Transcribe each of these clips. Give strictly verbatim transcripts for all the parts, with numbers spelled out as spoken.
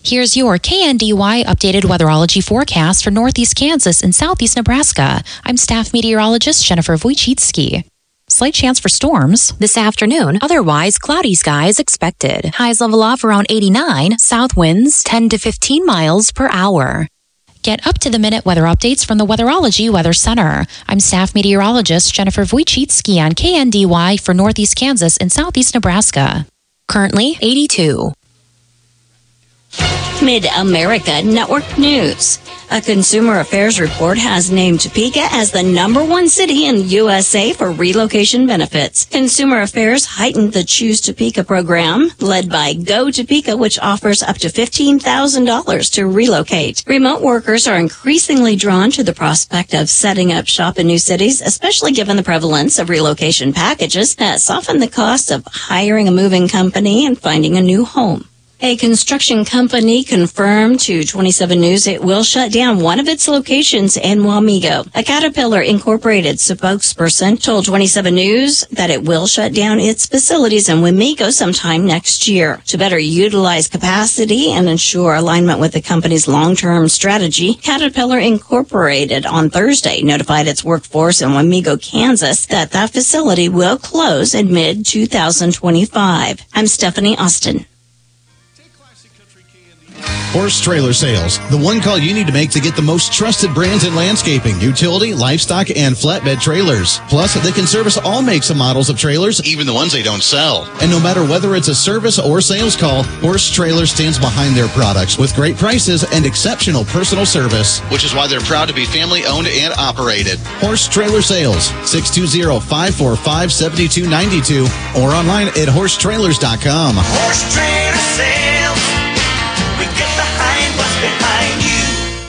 Here's your K N D Y updated weatherology forecast for northeast Kansas and southeast Nebraska. I'm staff meteorologist Jennifer Wojcicki. Slight chance for storms this afternoon. Otherwise, cloudy skies expected. Highs level off around eighty-nine. South winds ten to fifteen miles per hour. Get up-to-the-minute weather updates from the Weatherology Weather Center. I'm staff meteorologist Jennifer Wojcicki on K N D Y for northeast Kansas and southeast Nebraska. Currently eighty-two. Mid-America Network News. A Consumer Affairs report has named Topeka as the number one city in the U S A for relocation benefits. Consumer Affairs heightened the Choose Topeka program, led by Go Topeka, which offers up to fifteen thousand dollars to relocate. Remote workers are increasingly drawn to the prospect of setting up shop in new cities, especially given the prevalence of relocation packages that soften the cost of hiring a moving company and finding a new home. A construction company confirmed to twenty-seven News it will shut down one of its locations in Wamego. A Caterpillar Incorporated spokesperson told twenty-seven News that it will shut down its facilities in Wamego sometime next year. To better utilize capacity and ensure alignment with the company's long-term strategy, Caterpillar Incorporated on Thursday notified its workforce in Wamego, Kansas, that that facility will close in mid twenty twenty-five. I'm Stephanie Austin. Horse Trailer Sales, the one call you need to make to get the most trusted brands in landscaping, utility, livestock, and flatbed trailers. Plus, they can service all makes and models of trailers, even the ones they don't sell. And no matter whether it's a service or sales call, Horse Trailer stands behind their products with great prices and exceptional personal service, which is why they're proud to be family-owned and operated. Horse Trailer Sales, six two zero, five four five, seven two nine two, or online at horse trailers dot com. Horse Trailer Sales. We get behind what's behind you.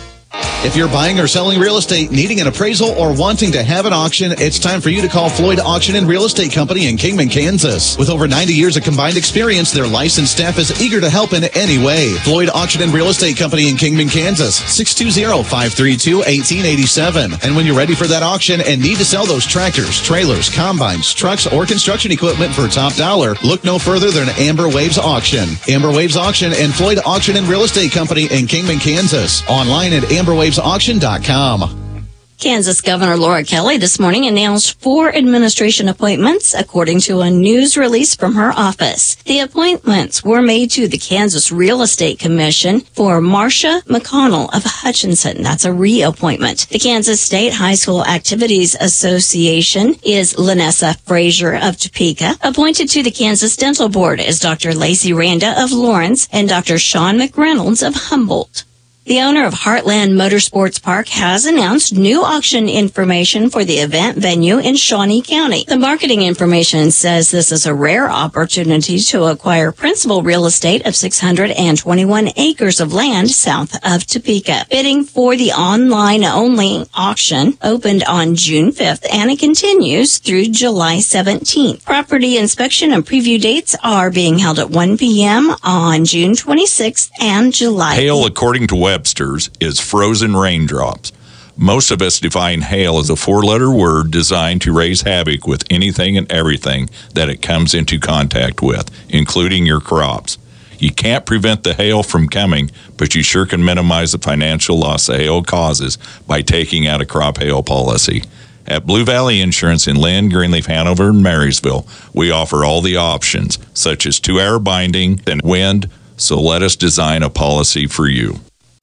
If you're buying or selling real estate, needing an appraisal, or wanting to have an auction, it's time for you to call Floyd Auction and Real Estate Company in Kingman, Kansas. With over ninety years of combined experience, their licensed staff is eager to help in any way. Floyd Auction and Real Estate Company in Kingman, Kansas, six two zero, five three two, one eight eight seven. And when you're ready for that auction and need to sell those tractors, trailers, combines, trucks, or construction equipment for top dollar, look no further than Amber Waves Auction. Amber Waves Auction and Floyd Auction and Real Estate Company in Kingman, Kansas. Online at amber waves auction dot com. Kansas Governor Laura Kelly this morning announced four administration appointments, according to a news release from her office. The appointments were made to the Kansas Real Estate Commission for Marcia McConnell of Hutchinson. That's a reappointment. The Kansas State High School Activities Association is Lanessa Frazier of Topeka. Appointed to the Kansas Dental Board is Doctor Lacey Randa of Lawrence and Doctor Sean McReynolds of Humboldt. The owner of Heartland Motorsports Park has announced new auction information for the event venue in Shawnee County. The marketing information says this is a rare opportunity to acquire principal real estate of six hundred twenty-one acres of land south of Topeka. Bidding for the online-only auction opened on June fifth, and it continues through July seventeenth. Property inspection and preview dates are being held at one p.m. on June twenty-sixth and July eighth. Hail, according to Webster's, is frozen raindrops. Most of us define hail as a four-letter word designed to raise havoc with anything and everything that it comes into contact with, including your crops. You can't prevent the hail from coming, but you sure can minimize the financial loss the hail causes by taking out a crop hail policy. At Blue Valley Insurance in Lynn, Greenleaf, Hanover, and Marysville, we offer all the options, such as two-hour binding and wind, so let us design a policy for you.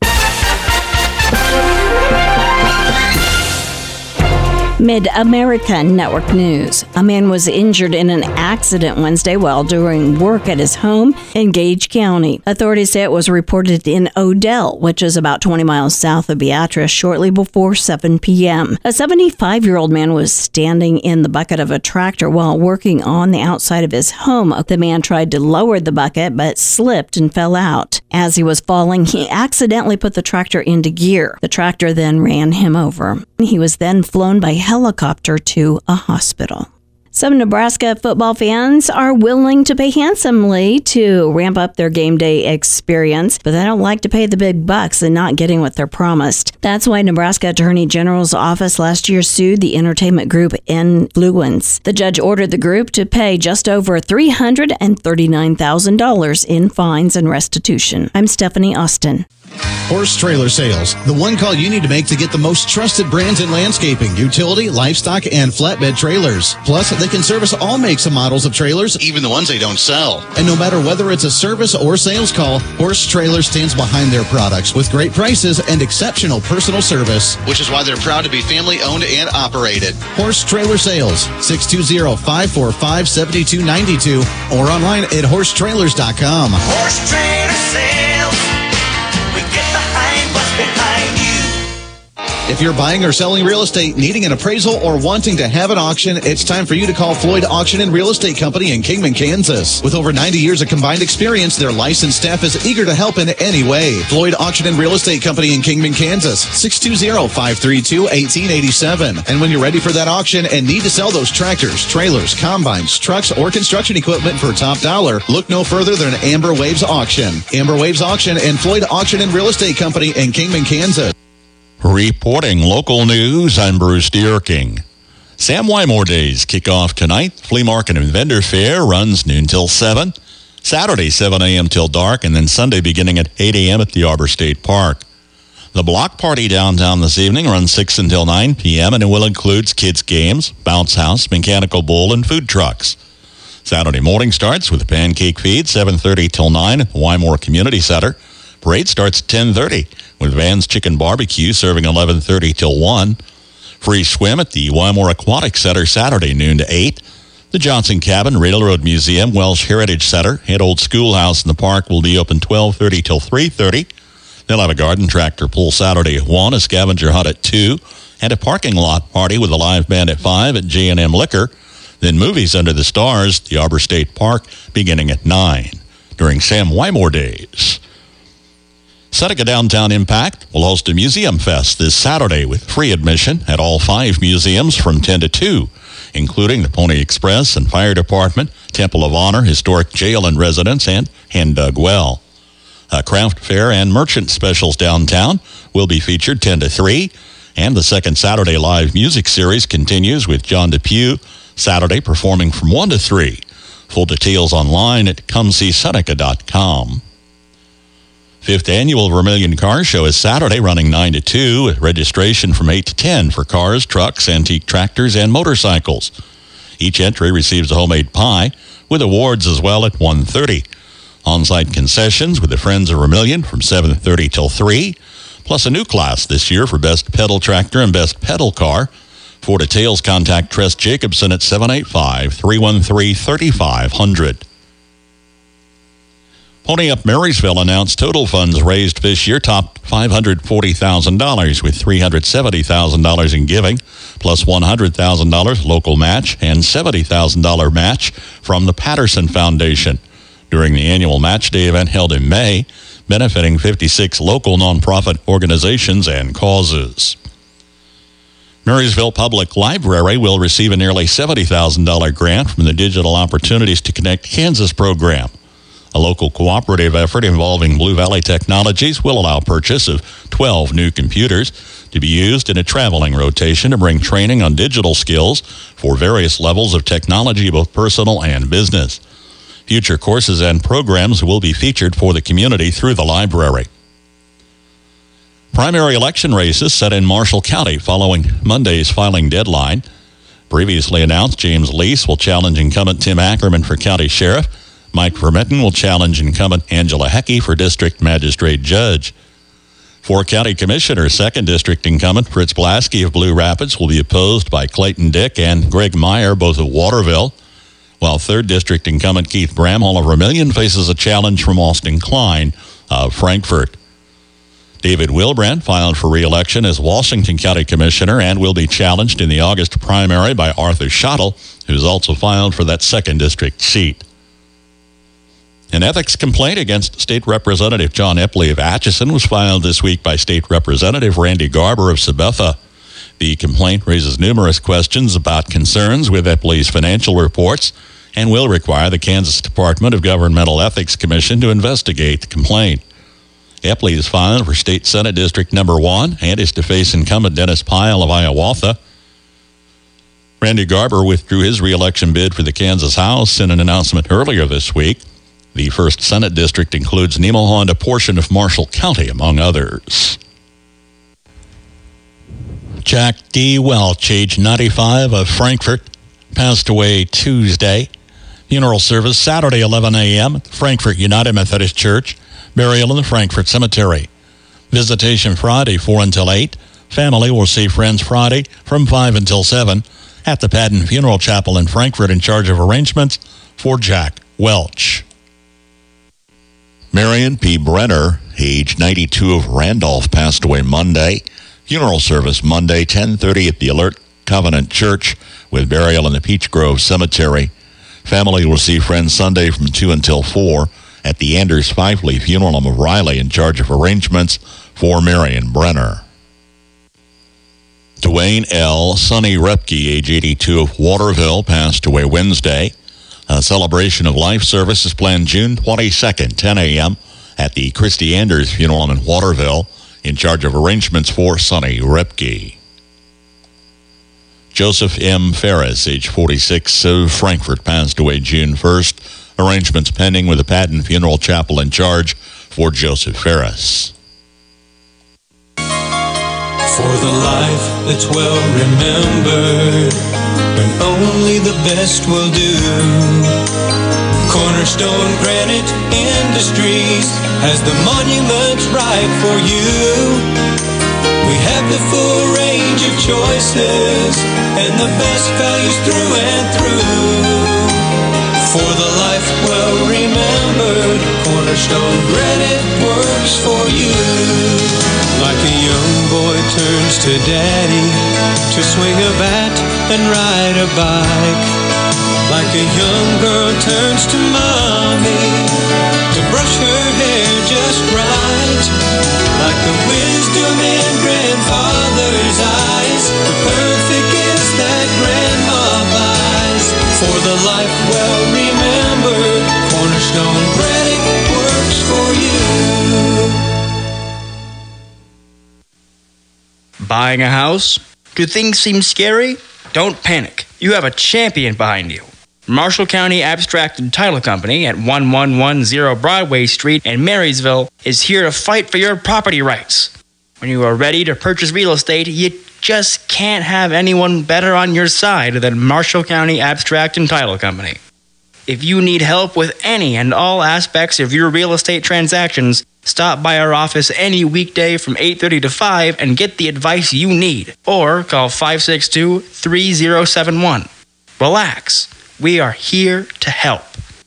Mid-America Network News. A man was injured in an accident Wednesday while doing work at his home in Gage County. Authorities say it was reported in Odell, which is about twenty miles south of Beatrice, shortly before seven p.m. A seventy-five-year-old man was standing in the bucket of a tractor while working on the outside of his home. The man tried to lower the bucket but slipped and fell out. As he was falling, he accidentally put the tractor into gear. The tractor then ran him over. He was then flown by helicopter to a hospital. Some Nebraska football fans are willing to pay handsomely to ramp up their game day experience, but they don't like to pay the big bucks and not getting what they're promised. That's why Nebraska Attorney General's office last year sued the entertainment group Influence. The judge ordered the group to pay just over three hundred thirty-nine thousand dollars in fines and restitution. I'm Stephanie Austin. Horse Trailer Sales, the one call you need to make to get the most trusted brands in landscaping, utility, livestock, and flatbed trailers. Plus, they can service all makes and models of trailers, even the ones they don't sell. And no matter whether it's a service or sales call, Horse Trailer stands behind their products with great prices and exceptional personal service, which is why they're proud to be family-owned and operated. Horse Trailer Sales, six two zero, five four five, seven two nine two, or online at horse trailers dot com. Horse Trailer Sales. We get behind what's behind you. If you're buying or selling real estate, needing an appraisal, or wanting to have an auction, it's time for you to call Floyd Auction and Real Estate Company in Kingman, Kansas. With over ninety years of combined experience, their licensed staff is eager to help in any way. Floyd Auction and Real Estate Company in Kingman, Kansas, six two zero, five three two, one eight eight seven. And when you're ready for that auction and need to sell those tractors, trailers, combines, trucks, or construction equipment for top dollar, look no further than Amber Waves Auction. Amber Waves Auction and Floyd Auction and Real Estate Company in Kingman, Kansas. Reporting local news, I'm Bruce Dierking. Sam Wymore Days kick off tonight. Flea Market and Vendor Fair runs noon till seven. Saturday, seven a.m. till dark, and then Sunday beginning at eight a.m. at the Arbor State Park. The block party downtown this evening runs six until nine p.m., and it will include kids' games, bounce house, mechanical bull, and food trucks. Saturday morning starts with a pancake feed, seven thirty till nine at the Wymore Community Center. Parade starts at ten thirty with Van's Chicken Barbecue serving eleven thirty till one. Free swim at the Wymore Aquatic Center Saturday noon to eight. The Johnson Cabin, Railroad Museum, Welsh Heritage Center, and Old Schoolhouse in the park will be open twelve thirty till three thirty. They'll have a garden tractor pull Saturday at one, a scavenger hunt at two, and a parking lot party with a live band at five at J and M Liquor. Then movies under the stars, the Arbor State Park, beginning at nine during Sam Wymore Days. Seneca Downtown Impact will host a museum fest this Saturday with free admission at all five museums from ten to two, including the Pony Express and Fire Department, Temple of Honor, Historic Jail and Residence, and Hand Dug Well. A craft fair and merchant specials downtown will be featured ten to three, and the second Saturday live music series continues with John Depew Saturday performing from one to three. Full details online at come see seneca dot com. Fifth Annual Vermilion Car Show is Saturday running nine to two, with registration from eight to ten for cars, trucks, antique tractors, and motorcycles. Each entry receives a homemade pie, with awards as well at one thirty. On-site concessions with the Friends of Vermilion from seven thirty till three, plus a new class this year for Best Pedal Tractor and Best Pedal Car. For details, contact Tress Jacobson at seven eight five, three one three, three five zero zero. Pony Up Marysville announced total funds raised this year topped five hundred forty thousand dollars, with three hundred seventy thousand dollars in giving, plus one hundred thousand dollars local match and seventy thousand dollars match from the Patterson Foundation during the annual Match Day event held in May, benefiting fifty-six local nonprofit organizations and causes. Marysville Public Library will receive a nearly seventy thousand dollars grant from the Digital Opportunities to Connect Kansas program. A local cooperative effort involving Blue Valley Technologies will allow purchase of twelve new computers to be used in a traveling rotation to bring training on digital skills for various levels of technology, both personal and business. Future courses and programs will be featured for the community through the library. Primary election races set in Marshall County following Monday's filing deadline. Previously announced, James Lease will challenge incumbent Tim Ackerman for county sheriff. Mike Vermitten will challenge incumbent Angela Heckey for district magistrate judge. For county commissioner, second district incumbent Fritz Blasky of Blue Rapids will be opposed by Clayton Dick and Greg Meyer, both of Waterville, while third district incumbent Keith Bramhall of Vermilion faces a challenge from Austin Klein of Frankfort. David Wilbrandt filed for re-election as Washington County Commissioner and will be challenged in the August primary by Arthur Schottel, who's also filed for that second district seat. An ethics complaint against State Representative John Epley of Atchison was filed this week by State Representative Randy Garber of Sabetha. The complaint raises numerous questions about concerns with Epley's financial reports and will require the Kansas Department of Governmental Ethics Commission to investigate the complaint. Epley is filed for State Senate District Number one and is to face incumbent Dennis Pyle of Hiawatha. Randy Garber withdrew his re-election bid for the Kansas House in an announcement earlier this week. The first Senate district includes Nemaha, a portion of Marshall County, among others. Jack D. Welch, age ninety-five, of Frankfort, passed away Tuesday. Funeral service Saturday, eleven a.m. at Frankfort United Methodist Church. Burial in the Frankfort Cemetery. Visitation Friday, four until eight. Family will see friends Friday from five until seven at the Padden Funeral Chapel in Frankfort, in charge of arrangements for Jack Welch. Marion P. Brenner, age ninety-two, of Randolph, passed away Monday. Funeral service Monday, ten thirty at the Alert Covenant Church, with burial in the Peach Grove Cemetery. Family will see friends Sunday from two until four at the Anders Fifley Funeral Home of Riley, in charge of arrangements for Marion Brenner. Dwayne L. Sonny Repke, age eighty-two, of Waterville, passed away Wednesday. A celebration of life service is planned June twenty-second, ten a.m. at the Christy Anders Funeral Home in Waterville, in charge of arrangements for Sonny Repke. Joseph M. Ferris, age forty-six, of Frankfort, passed away June first. Arrangements pending with the Padden Funeral Chapel, in charge for Joseph Ferris. For the life that's well remembered, when only the best will do, Cornerstone Granite Industries has the monuments right for you. We have the full range of choices and the best values through and through. For the life well remembered, Cornerstone Granite works for you. Like a young boy turns to daddy to swing a bat and ride a bike. Like a young girl turns to mommy to brush her hair just right. Like the wisdom in grandfather's eyes, the perfect gifts that grandma buys. For the life well remembered, Cornerstone Granite works for you. Buying a house? Do things seem scary? Don't panic. You have a champion behind you. Marshall County Abstract and Title Company at eleven ten Broadway Street in Marysville is here to fight for your property rights. When you are ready to purchase real estate, you just can't have anyone better on your side than Marshall County Abstract and Title Company. If you need help with any and all aspects of your real estate transactions, stop by our office any weekday from eight thirty to five and get the advice you need. Or call five six two, three zero seven one. Relax. We are here to help.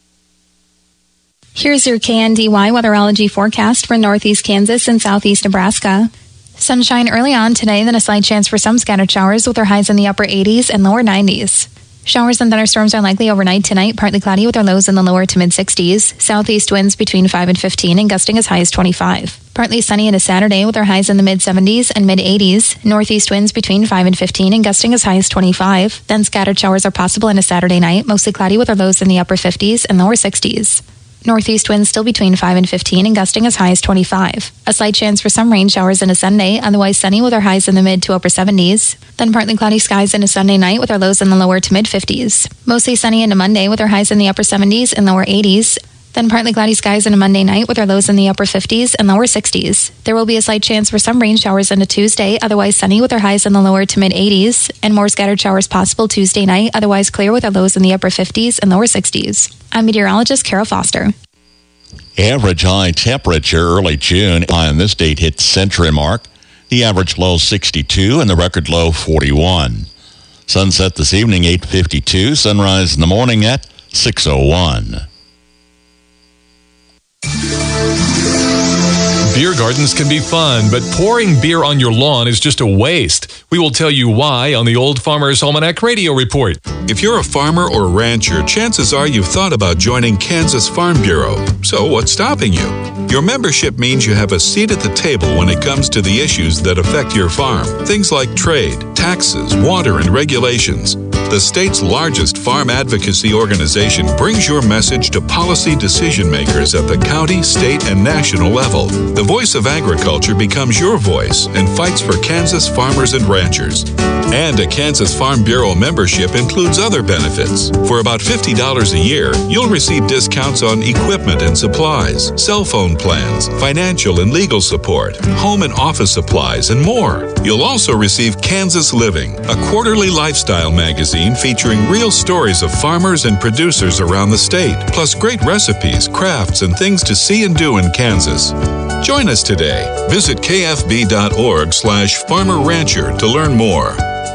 Here's your K N D Y weatherology forecast for northeast Kansas and southeast Nebraska. Sunshine early on today, then a slight chance for some scattered showers with our highs in the upper eighties and lower nineties. Showers and thunderstorms are likely overnight tonight, partly cloudy with our lows in the lower to mid-sixties. Southeast winds between five and fifteen and gusting as high as twenty-five. Partly sunny into Saturday with our highs in the mid-seventies and mid-eighties. Northeast winds between five and fifteen and gusting as high as twenty-five. Then scattered showers are possible into Saturday night, mostly cloudy with our lows in the upper fifties and lower sixties. Northeast winds still between five and fifteen and gusting as high as twenty-five. A slight chance for some rain showers into Sunday, otherwise sunny with our highs in the mid to upper seventies. Then partly cloudy skies into Sunday night with our lows in the lower to mid fifties. Mostly sunny into Monday with our highs in the upper seventies and lower eighties. Then partly cloudy skies into Monday night with our lows in the upper fifties and lower sixties. There will be a slight chance for some rain showers into Tuesday, otherwise sunny with our highs in the lower to mid eighties. And more scattered showers possible Tuesday night, otherwise clear with our lows in the upper fifties and lower sixties. I'm meteorologist Carol Foster. Average high temperature early June on this date hit century mark. The average low sixty-two and the record low forty-one. Sunset this evening eight fifty-two. Sunrise in the morning at six oh one. Beer gardens can be fun, but pouring beer on your lawn is just a waste. We will tell you why on the Old Farmer's Almanac Radio Report. If you're a farmer or rancher, chances are you've thought about joining Kansas Farm Bureau. So what's stopping you? Your membership means you have a seat at the table when it comes to the issues that affect your farm. Things like trade, taxes, water, and regulations. The state's largest farm advocacy organization brings your message to policy decision makers at the county, state, and national level. The voice of agriculture becomes your voice and fights for Kansas farmers and ranchers. And a Kansas Farm Bureau membership includes other benefits. For about fifty dollars a year, you'll receive discounts on equipment and supplies, cell phone plans, financial and legal support, home and office supplies, and more. You'll also receive Kansas Living, a quarterly lifestyle magazine featuring real stories of farmers and producers around the state, plus great recipes, crafts, and things to see and do in Kansas. Join us today. Visit kfb.org slash farmer rancher to learn more.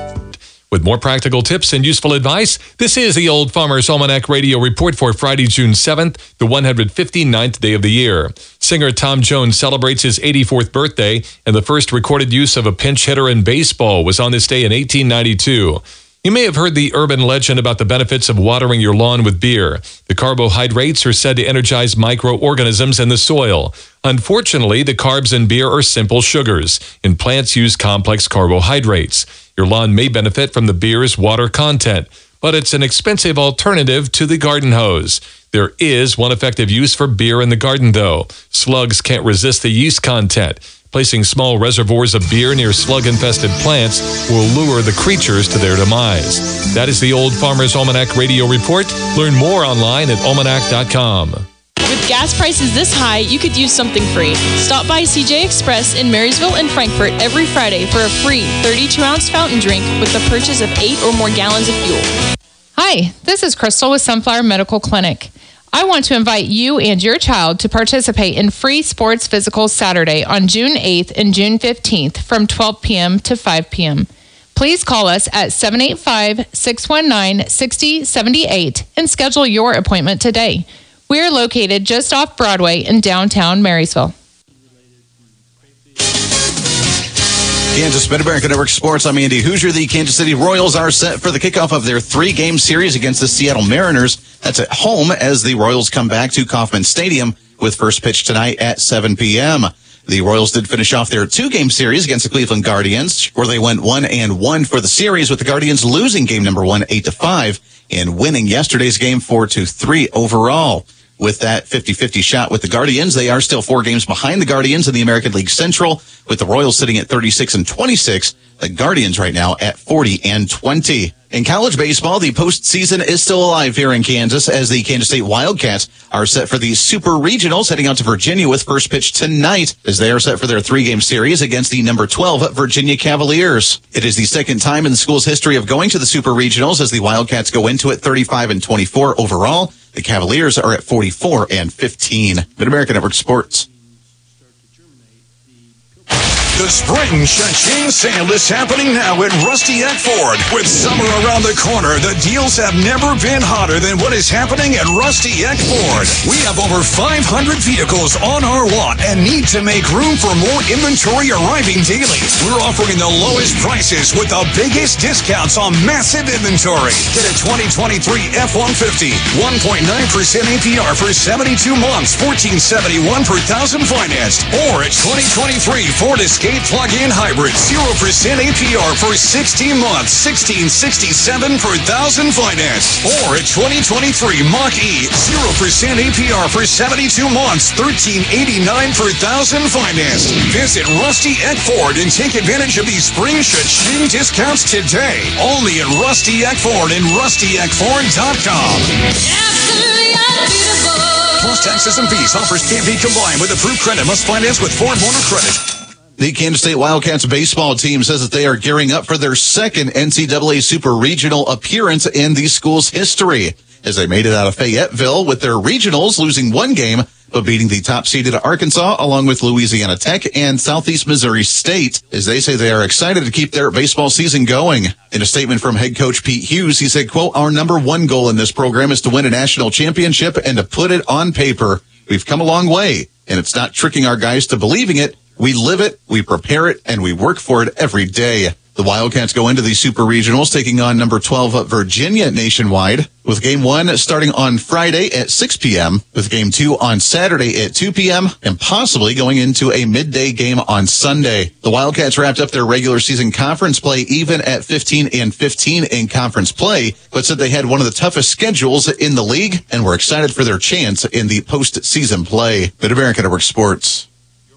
With more practical tips and useful advice, this is the Old Farmer's Almanac Radio Report for Friday, June seventh, the one hundred fifty-ninth day of the year. Singer Tom Jones celebrates his eighty-fourth birthday, and the first recorded use of a pinch hitter in baseball was on this day in eighteen ninety-two. You may have heard the urban legend about the benefits of watering your lawn with beer. The carbohydrates are said to energize microorganisms in the soil. Unfortunately, the carbs in beer are simple sugars, and plants use complex carbohydrates. Your lawn may benefit from the beer's water content, but it's an expensive alternative to the garden hose. There is one effective use for beer in the garden, though. Slugs can't resist the yeast content. Placing small reservoirs of beer near slug-infested plants will lure the creatures to their demise. That is the Old Farmer's Almanac Radio Report. Learn more online at almanac dot com. With gas prices this high, you could use something free. Stop by C J Express in Marysville and Frankfort every Friday for a free thirty-two ounce fountain drink with the purchase of eight or more gallons of fuel. Hi, this is Crystal with Sunflower Medical Clinic. I want to invite you and your child to participate in free sports physicals Saturday on June eighth and June fifteenth from twelve p.m. to five p.m. Please call us at seven eight five, six one nine, six zero seven eight and schedule your appointment today. We are located just off Broadway in downtown Marysville. Kansas Mid-America Network Sports. I'm Andy Hoosier. The Kansas City Royals are set for the kickoff of their three-game series against the Seattle Mariners. That's at home as the Royals come back to Kauffman Stadium with first pitch tonight at seven p.m. The Royals did finish off their two-game series against the Cleveland Guardians, where they went one and one for the series, with the Guardians losing game number one eight to five and winning yesterday's game four to three overall. With that fifty-fifty shot with the Guardians, they are still four games behind the Guardians in the American League Central, with the Royals sitting at thirty-six and twenty-six. The Guardians right now at forty and twenty. In college baseball, the postseason is still alive here in Kansas as the Kansas State Wildcats are set for the Super Regionals, heading out to Virginia with first pitch tonight as they are set for their three-game series against the number twelve Virginia Cavaliers. It is the second time in the school's history of going to the Super Regionals as the Wildcats go into it thirty-five and twenty-four overall. The Cavaliers are at forty-four and fifteen. Mid-America Network Sports. The spring cha-ching sale is happening now at Rusty Eck Ford. With summer around the corner, the deals have never been hotter than what is happening at Rusty Eck Ford. We have over five hundred vehicles on our lot and need to make room for more inventory arriving daily. We're offering the lowest prices with the biggest discounts on massive inventory. Get a twenty twenty-three F one fifty, one point nine percent A P R for seventy-two months, fourteen seventy-one per thousand financed. Or a twenty twenty-three Ford Escape plug-in hybrid, zero percent A P R for sixteen months, sixteen sixty-seven per thousand financed. Or a twenty twenty-three Mach-E, zero percent A P R for seventy-two months, thirteen eighty-nine per thousand financed. Visit Rusty Eck Ford and take advantage of these spring cha-ching discounts today. Only at Rusty Eck Ford and rusty eck ford dot com. Plus taxes and fees. Offers can't be combined with approved credit. Must finance with Ford Motor Credit. The Kansas State Wildcats baseball team says that they are gearing up for their second N C double A Super Regional appearance in the school's history, as they made it out of Fayetteville with their regionals, losing one game, but beating the top-seeded Arkansas along with Louisiana Tech and Southeast Missouri State, as they say they are excited to keep their baseball season going. In a statement from head coach Pete Hughes, he said, quote, "Our number one goal in this program is to win a national championship and to put it on paper. We've come a long way, and it's not tricking our guys to believing it. We live it, we prepare it, and we work for it every day." The Wildcats go into the Super Regionals taking on number twelve Virginia nationwide, with game one starting on Friday at six p.m., with game two on Saturday at two p.m., and possibly going into a midday game on Sunday. The Wildcats wrapped up their regular season conference play even at fifteen and fifteen in conference play, but said they had one of the toughest schedules in the league and were excited for their chance in the postseason play. Mid-America Network Sports.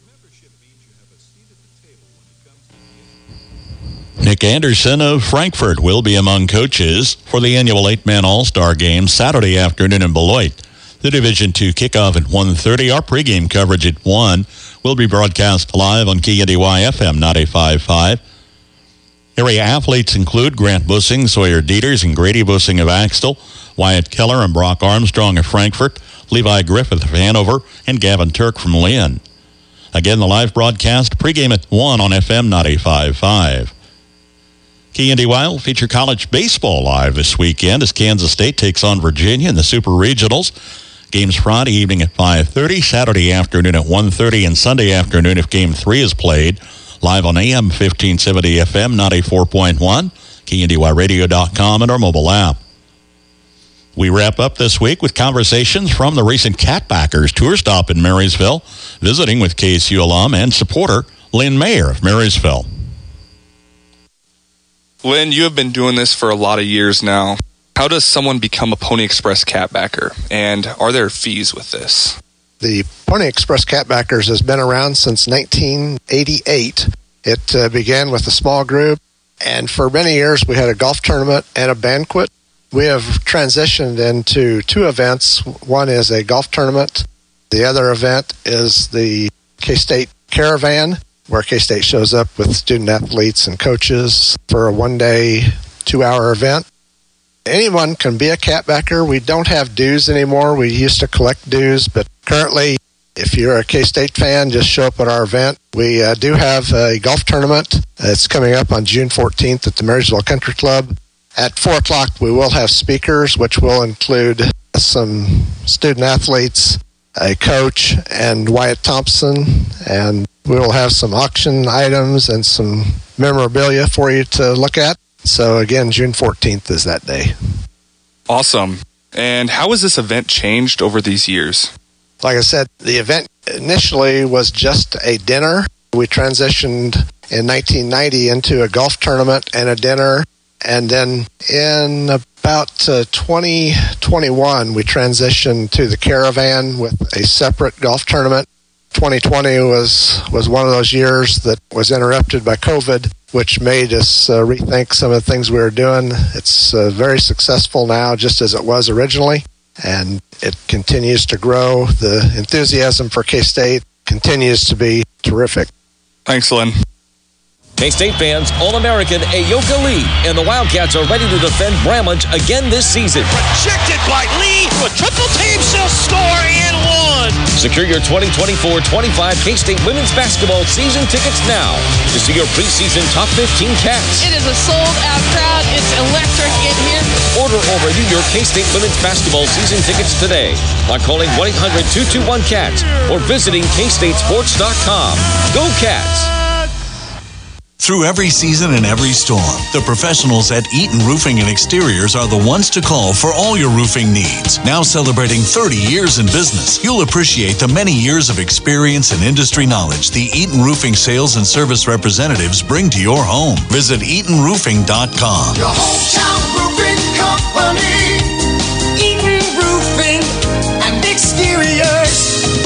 Nick Anderson of Frankfort will be among coaches for the annual eight-man All-Star Game Saturday afternoon in Beloit. The Division two kickoff at one thirty. Our pregame coverage at one will be broadcast live on K N D Y F M ninety-five point five. Area athletes include Grant Bussing, Sawyer Dieters, and Grady Bussing of Axtell, Wyatt Keller and Brock Armstrong of Frankfort, Levi Griffith of Hanover, and Gavin Turk from Lynn. Again, the live broadcast pregame at one on F M ninety-five point five. K N D Y will feature college baseball live this weekend as Kansas State takes on Virginia in the Super Regionals. Games Friday evening at five thirty, Saturday afternoon at one thirty, and Sunday afternoon if Game three is played. Live on A M fifteen seventy F M ninety-four point one, K N D Y radio dot com, and our mobile app. We wrap up this week with conversations from the recent Catbackers tour stop in Marysville, visiting with K S U alum and supporter Lynn Mayer of Marysville. Lynn, you have been doing this for a lot of years now. How does someone become a Pony Express Catbacker, and are there fees with this? The Pony Express Catbackers has been around since nineteen eighty-eight. It uh, began with a small group, and for many years we had a golf tournament and a banquet. We have transitioned into two events. One is a golf tournament. The other event is the K-State Caravan, where K-State shows up with student athletes and coaches for a one-day, two-hour event. Anyone can be a catbacker. We don't have dues anymore. We used to collect dues, but currently, if you're a K-State fan, just show up at our event. We uh, do have a golf tournament. It's coming up on June fourteenth at the Marysville Country Club. At four o'clock, we will have speakers, which will include some student athletes, a coach, and Wyatt Thompson, and we will have some auction items and some memorabilia for you to look at. So again, June fourteenth is that day. Awesome. And how has this event changed over these years? Like I said, the event initially was just a dinner. We transitioned in nineteen ninety into a golf tournament and a dinner. And then in about uh, twenty twenty-one, we transitioned to the Caravan with a separate golf tournament. twenty twenty was, was one of those years that was interrupted by COVID, which made us uh, rethink some of the things we were doing. It's uh, very successful now, just as it was originally, and it continues to grow. The enthusiasm for K-State continues to be terrific. Thanks, Lynn. K-State fans, All-American Ayoka Lee and the Wildcats are ready to defend Bramlage again this season. Rejected by Lee. A triple team, she'll score and one. Secure your twenty twenty-four twenty-five K-State women's basketball season tickets now to see your preseason top fifteen Cats. It is a sold-out crowd. It's electric in here. Order or renew your K-State women's basketball season tickets today by calling one eight hundred two two one CATS or visiting K State Sports dot com. Go Cats! Through every season and every storm, the professionals at Eaton Roofing and Exteriors are the ones to call for all your roofing needs. Now celebrating thirty years in business, you'll appreciate the many years of experience and industry knowledge the Eaton Roofing sales and service representatives bring to your home. Visit Eaton Roofing dot com. Your hometown roofing company, Eaton Roofing and Exteriors.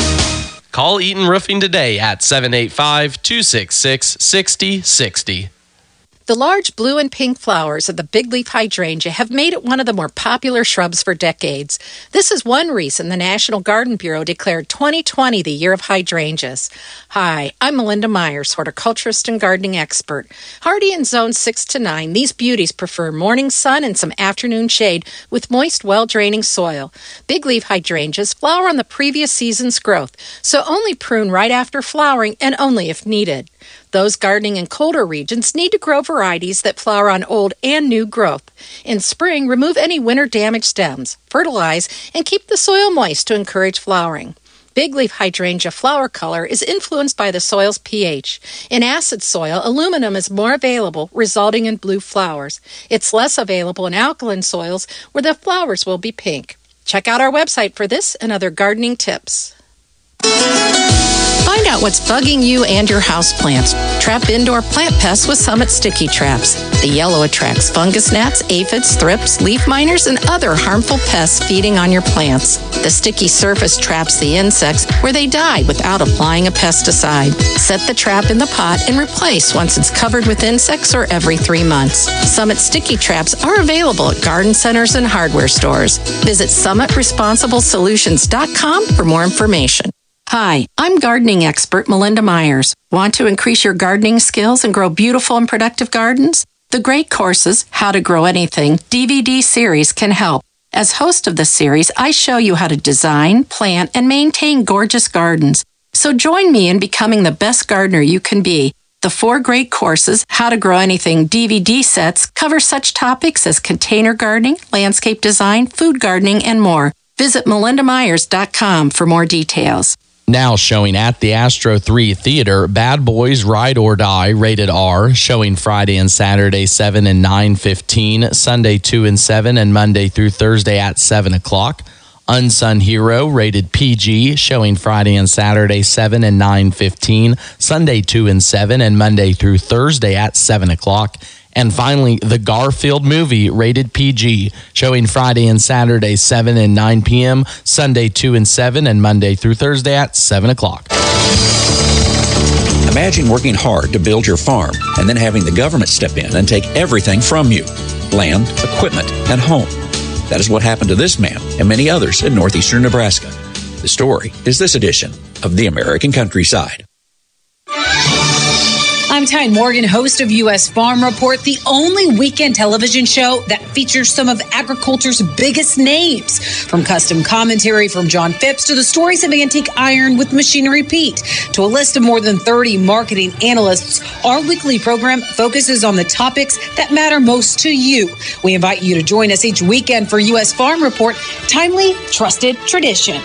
Call Eaton Roofing today at seven eight five, two six six, six zero six zero. The large blue and pink flowers of the big leaf hydrangea have made it one of the more popular shrubs for decades. This is one reason the National Garden Bureau declared twenty twenty the year of hydrangeas. Hi, I'm Melinda Myers, horticulturist and gardening expert. Hardy in zones six to nine, these beauties prefer morning sun and some afternoon shade with moist, well-draining soil. Big leaf hydrangeas flower on the previous season's growth, so only prune right after flowering and only if needed. Those gardening in colder regions need to grow varieties that flower on old and new growth. In spring, remove any winter-damaged stems, fertilize, and keep the soil moist to encourage flowering. Big leaf hydrangea flower color is influenced by the soil's pH. In acid soil, aluminum is more available, resulting in blue flowers. It's less available in alkaline soils, where the flowers will be pink. Check out our website for this and other gardening tips. Find out what's bugging you and your houseplants. Trap indoor plant pests with Summit Sticky Traps. The yellow attracts fungus gnats, aphids, thrips, leaf miners, and other harmful pests feeding on your plants. The sticky surface traps the insects where they die without applying a pesticide. Set the trap in the pot and replace once it's covered with insects or every three months. Summit Sticky Traps are available at garden centers and hardware stores. Visit summit responsible solutions dot com for more information. Hi, I'm gardening expert Melinda Myers. Want to increase your gardening skills and grow beautiful and productive gardens? The Great Courses, How to Grow Anything D V D series can help. As host of the series, I show you how to design, plant, and maintain gorgeous gardens. So join me in becoming the best gardener you can be. The four Great Courses, How to Grow Anything D V D sets cover such topics as container gardening, landscape design, food gardening, and more. Visit melinda myers dot com for more details. Now showing at the Astro three Theater, Bad Boys Ride or Die, rated R, showing Friday and Saturday seven and nine fifteen, Sunday two and seven, and Monday through Thursday at seven o'clock. Unsung Hero, rated P G, showing Friday and Saturday seven and nine fifteen, Sunday two and seven, and Monday through Thursday at seven o'clock. And finally, the Garfield movie, rated P G, showing Friday and Saturday seven and nine p.m., Sunday two and seven, and Monday through Thursday at seven o'clock. Imagine working hard to build your farm and then having the government step in and take everything from you: land, equipment, and home. That is what happened to this man and many others in northeastern Nebraska. The story is this edition of The American Countryside. I'm Tyne Morgan, host of U S Farm Report, the only weekend television show that features some of agriculture's biggest names. From custom commentary from John Phipps to the stories of antique iron with Machinery Pete to a list of more than thirty marketing analysts, our weekly program focuses on the topics that matter most to you. We invite you to join us each weekend for U S Farm Report, timely, trusted tradition.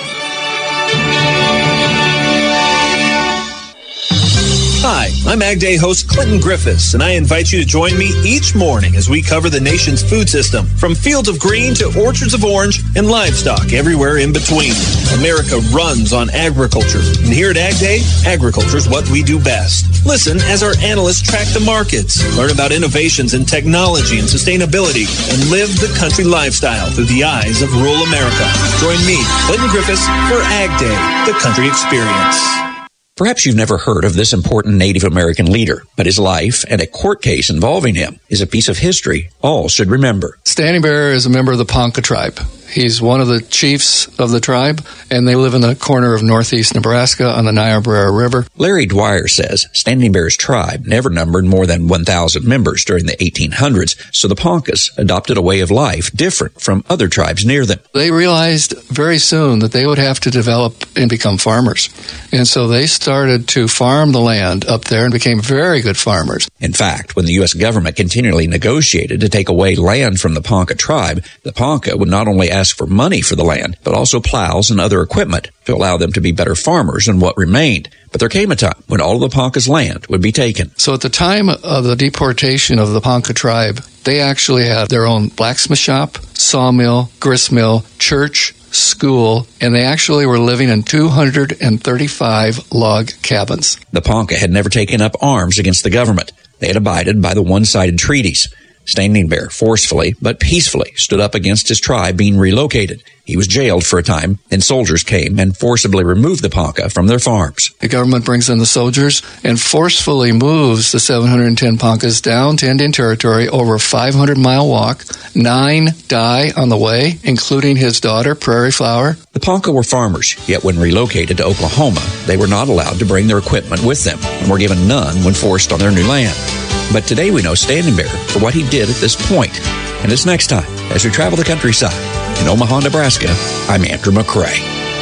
Hi, I'm Ag Day host Clinton Griffiths, and I invite you to join me each morning as we cover the nation's food system, from fields of green to orchards of orange and livestock everywhere in between. America runs on agriculture, and here at Ag Day, agriculture is what we do best. Listen as our analysts track the markets, learn about innovations in technology and sustainability, and live the country lifestyle through the eyes of rural America. Join me, Clinton Griffiths, for Ag Day, the country experience. Perhaps you've never heard of this important Native American leader, but his life and a court case involving him is a piece of history all should remember. Standing Bear is a member of the Ponca tribe. He's one of the chiefs of the tribe, and they live in the corner of northeast Nebraska on the Niobrara River. Larry Dwyer says Standing Bear's tribe never numbered more than one thousand members during the eighteen hundreds, so the Poncas adopted a way of life different from other tribes near them. They realized very soon that they would have to develop and become farmers, and so they started to farm the land up there and became very good farmers. In fact, when the U S government continually negotiated to take away land from the Ponca tribe, the Ponca would not only ask for money for the land, but also plows and other equipment to allow them to be better farmers than what remained. But there came a time when all of the Ponca's land would be taken. So at the time of the deportation of the Ponca tribe, they actually had their own blacksmith shop, sawmill, gristmill, church, school, and they actually were living in two hundred thirty-five log cabins. The Ponca had never taken up arms against the government. They had abided by the one-sided treaties. Standing Bear forcefully but peacefully stood up against his tribe being relocated. He was jailed for a time, and soldiers came and forcibly removed the Ponca from their farms. The government brings in the soldiers and forcefully moves the seven hundred ten Poncas down to Indian Territory over a five hundred mile walk. Nine die on the way, including his daughter, Prairie Flower. The Ponca were farmers, yet when relocated to Oklahoma, they were not allowed to bring their equipment with them and were given none when forced on their new land. But today we know Standing Bear for what he did at this point. And this next time, as we travel the countryside in Omaha, Nebraska, I'm Andrew McCrae.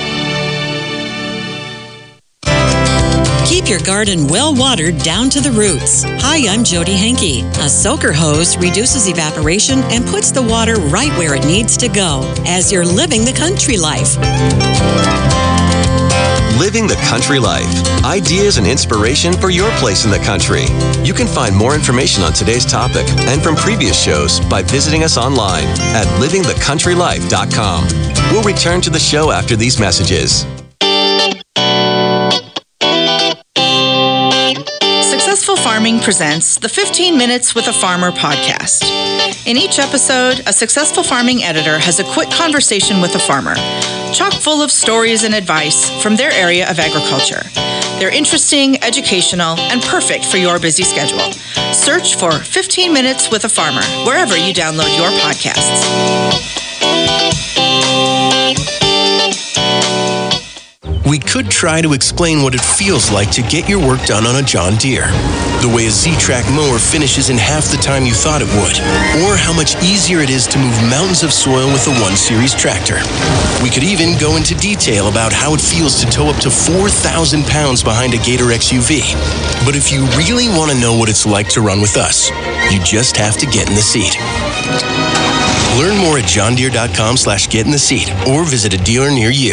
Keep your garden well watered down to the roots. Hi, I'm Jody Henke. A soaker hose reduces evaporation and puts the water right where it needs to go as you're living the country life. Living the Country Life. Ideas and inspiration for your place in the country. You can find more information on today's topic and from previous shows by visiting us online at living the country life dot com. We'll return to the show after these messages. Successful Farming presents the fifteen minutes with a Farmer podcast. In each episode, a successful farming editor has a quick conversation with a farmer, chock full of stories and advice from their area of agriculture. They're interesting, educational, and perfect for your busy schedule. Search for fifteen minutes with a Farmer wherever you download your podcasts. We could try to explain what it feels like to get your work done on a John Deere. The way a Z-Track mower finishes in half the time you thought it would. Or how much easier it is to move mountains of soil with a one series tractor. We could even go into detail about how it feels to tow up to four thousand pounds behind a Gator X U V. But if you really want to know what it's like to run with us, you just have to get in the seat. Learn more at johndeere.com slash get in the seat or visit a dealer near you.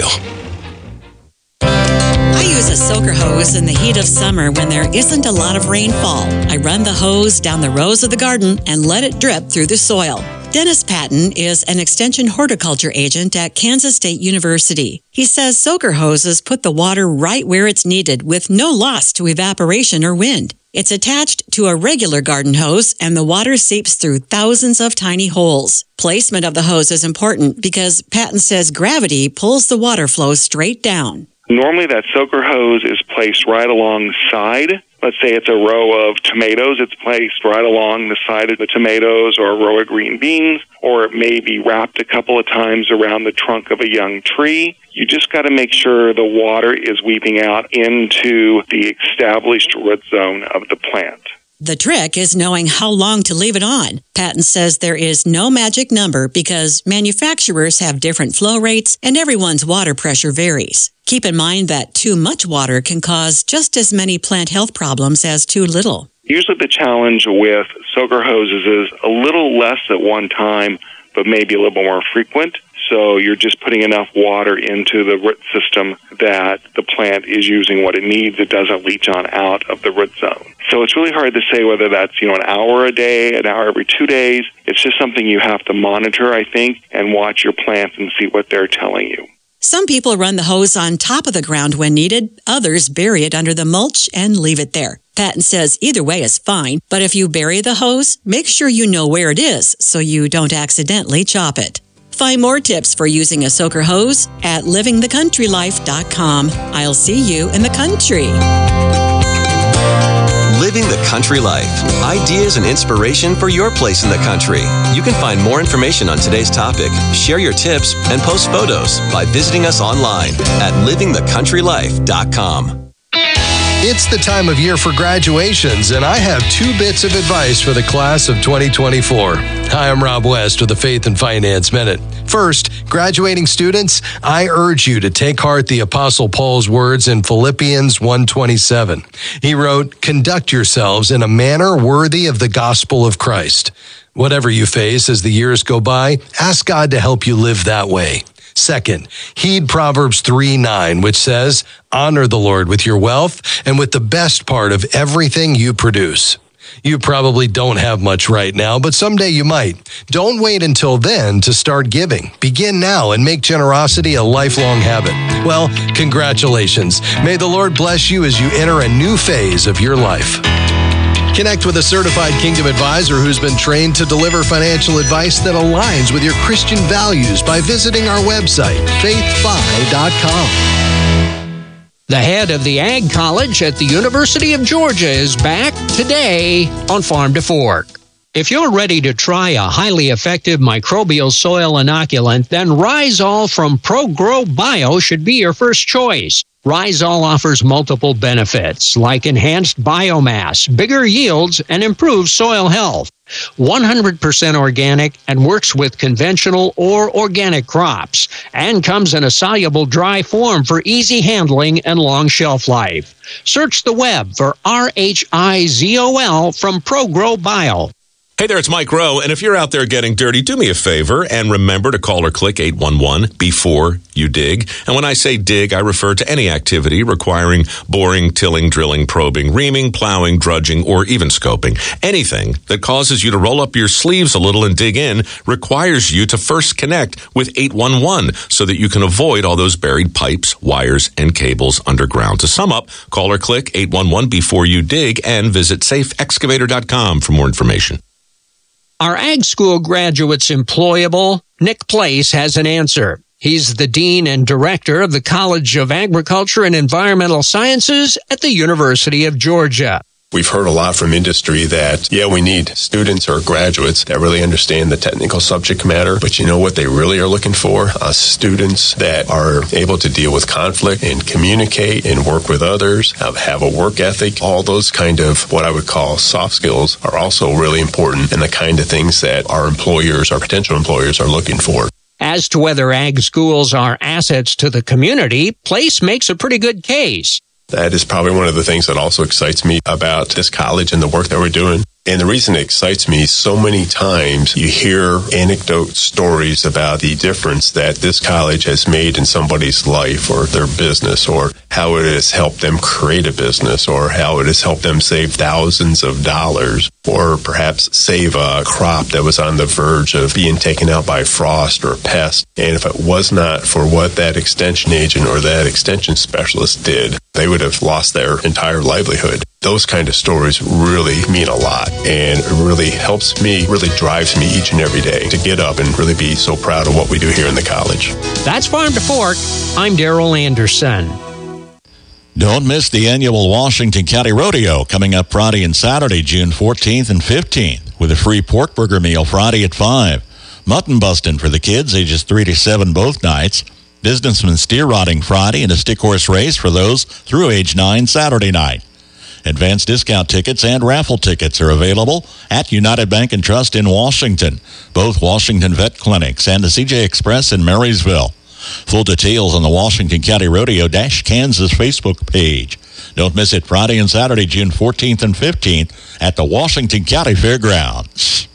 I use a soaker hose in the heat of summer when there isn't a lot of rainfall. I run the hose down the rows of the garden and let it drip through the soil. Dennis Patton is an extension horticulture agent at Kansas State University. He says soaker hoses put the water right where it's needed with no loss to evaporation or wind. It's attached to a regular garden hose and the water seeps through thousands of tiny holes. Placement of the hose is important because Patton says gravity pulls the water flow straight down. Normally that soaker hose is placed right alongside. Let's say it's a row of tomatoes. It's placed right along the side of the tomatoes or a row of green beans, or it may be wrapped a couple of times around the trunk of a young tree. You just got to make sure the water is weeping out into the established root zone of the plant. The trick is knowing how long to leave it on. Patton says there is no magic number because manufacturers have different flow rates and everyone's water pressure varies. Keep in mind that too much water can cause just as many plant health problems as too little. Usually the challenge with soaker hoses is a little less at one time, but maybe a little bit more frequent. So you're just putting enough water into the root system that the plant is using what it needs. It doesn't leach on out of the root zone. So it's really hard to say whether that's, you know, an hour a day, an hour every two days. It's just something you have to monitor, I think, and watch your plants and see what they're telling you. Some people run the hose on top of the ground when needed. Others bury it under the mulch and leave it there. Patton says either way is fine, but if you bury the hose, make sure you know where it is so you don't accidentally chop it. Find more tips for using a soaker hose at living the country life dot com. I'll see you in the country. Living the Country Life. Ideas and inspiration for your place in the country. You can find more information on today's topic, share your tips, and post photos by visiting us online at living the country life dot com. It's the time of year for graduations, and I have two bits of advice for the class of twenty twenty-four. Hi, I'm Rob West with the Faith and Finance Minute. First, graduating students, I urge you to take heart the Apostle Paul's words in Philippians one twenty-seven. He wrote, "Conduct yourselves in a manner worthy of the gospel of Christ." Whatever you face as the years go by, ask God to help you live that way. Second, heed Proverbs three nine, which says, "Honor the Lord with your wealth and with the best part of everything you produce." You probably don't have much right now, but someday you might. Don't wait until then to start giving. Begin now and make generosity a lifelong habit. Well, congratulations. May the Lord bless you as you enter a new phase of your life. Connect with a certified Kingdom advisor who's been trained to deliver financial advice that aligns with your Christian values by visiting our website, faith fi dot com. The head of the Ag College at the University of Georgia is back today on Farm to Fork. If you're ready to try a highly effective microbial soil inoculant, then Rhizol from ProGrow Bio should be your first choice. Rhizol offers multiple benefits like enhanced biomass, bigger yields, and improved soil health. one hundred percent organic and works with conventional or organic crops, and comes in a soluble dry form for easy handling and long shelf life. Search the web for R H I Z O L from ProGrow Bio. Hey there, it's Mike Rowe, and if you're out there getting dirty, do me a favor and remember to call or click eight one one before you dig. And when I say dig, I refer to any activity requiring boring, tilling, drilling, probing, reaming, plowing, drudging, or even scoping. Anything that causes you to roll up your sleeves a little and dig in requires you to first connect with eight one one so that you can avoid all those buried pipes, wires, and cables underground. To sum up, call or click eight one one before you dig and visit safe excavator dot com for more information. Are ag school graduates employable? Nick Place has an answer. He's the Dean and Director of the College of Agriculture and Environmental Sciences at the University of Georgia. We've heard a lot from industry that, yeah, we need students or graduates that really understand the technical subject matter, but you know what they really are looking for? Uh, students that are able to deal with conflict and communicate and work with others, uh, have a work ethic. All those kind of what I would call soft skills are also really important and the kind of things that our employers, our potential employers are looking for. As to whether ag schools are assets to the community, Place makes a pretty good case. That is probably one of the things that also excites me about this college and the work that we're doing. And the reason it excites me, so many times you hear anecdote stories about the difference that this college has made in somebody's life or their business, or how it has helped them create a business, or how it has helped them save thousands of dollars, or perhaps save a crop that was on the verge of being taken out by frost or pest. And if it was not for what that extension agent or that extension specialist did, they would have lost their entire livelihood. Those kind of stories really mean a lot, and it really helps me, really drives me each and every day to get up and really be so proud of what we do here in the college. That's Farm to Fork. I'm Daryl Anderson. Don't miss the annual Washington County Rodeo coming up Friday and Saturday, June fourteenth and fifteenth, with a free pork burger meal Friday at five. Mutton busting for the kids ages three to seven both nights. Businessman steer rodding Friday and a stick horse race for those through age nine Saturday night. Advanced discount tickets and raffle tickets are available at United Bank and Trust in Washington, both Washington Vet Clinics and the C J Express in Marysville. Full details on the Washington County Rodeo-Kansas Facebook page. Don't miss it Friday and Saturday, June fourteenth and fifteenth at the Washington County Fairgrounds.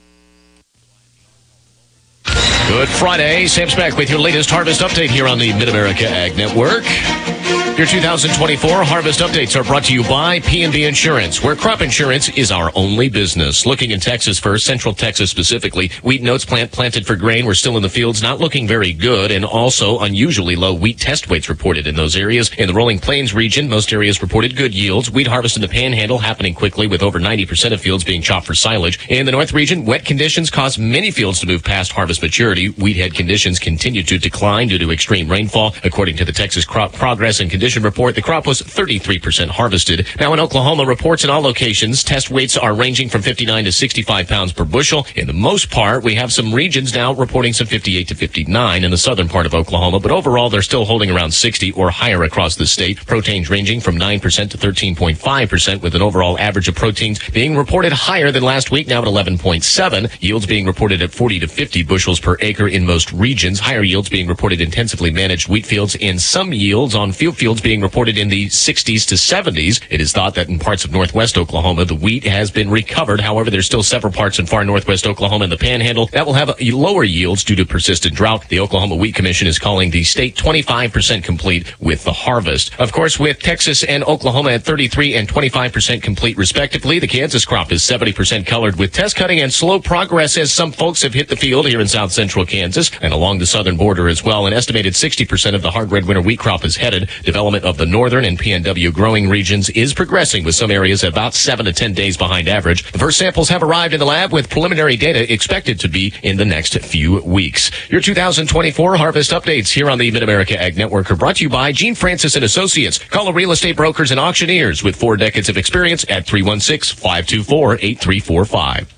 Good Friday. Sam Speck with your latest harvest update here on the Mid-America Ag Network. Your two thousand twenty-four harvest updates are brought to you by P and B Insurance, where crop insurance is our only business. Looking in Texas first, Central Texas specifically, wheat and oats plant planted for grain were still in the fields, not looking very good, and also unusually low wheat test weights reported in those areas. In the Rolling Plains region, most areas reported good yields. Wheat harvest in the Panhandle happening quickly, with over ninety percent of fields being chopped for silage. In the North region, wet conditions caused many fields to move past harvest maturity. Wheat head conditions continued to decline due to extreme rainfall. According to the Texas Crop Progress and Condition Report, the crop was thirty-three percent harvested. Now in Oklahoma, reports in all locations, test weights are ranging from fifty-nine to sixty-five pounds per bushel. In the most part, we have some regions now reporting some fifty-eight to fifty-nine in the southern part of Oklahoma, but overall they're still holding around sixty or higher across the state. Proteins ranging from nine percent to thirteen point five percent, with an overall average of proteins being reported higher than last week, now at eleven point seven. Yields being reported at forty to fifty bushels per acre in most regions. Higher yields being reported intensively managed wheat fields, in some yields on field fields being reported in the sixties to seventies. It is thought that in parts of northwest Oklahoma, the wheat has been recovered. However, there's still several parts in far northwest Oklahoma and the Panhandle that will have lower yields due to persistent drought. The Oklahoma Wheat Commission is calling the state twenty-five percent complete with the harvest. Of course, with Texas and Oklahoma at thirty-three and twenty-five percent complete respectively, the Kansas crop is seventy percent colored with test cutting and slow progress as some folks have hit the field here in south central Kansas and along the southern border as well. An estimated sixty percent of the hard red winter wheat crop is headed. Development of the northern and P N W growing regions is progressing, with some areas about seven to ten days behind average. The first samples have arrived in the lab, with preliminary data expected to be in the next few weeks. Your two thousand twenty-four harvest updates here on the Mid-America Ag Network are brought to you by Gene Francis and Associates. Call a real estate brokers and auctioneers with four decades of experience at three one six, five two four, eight three four five.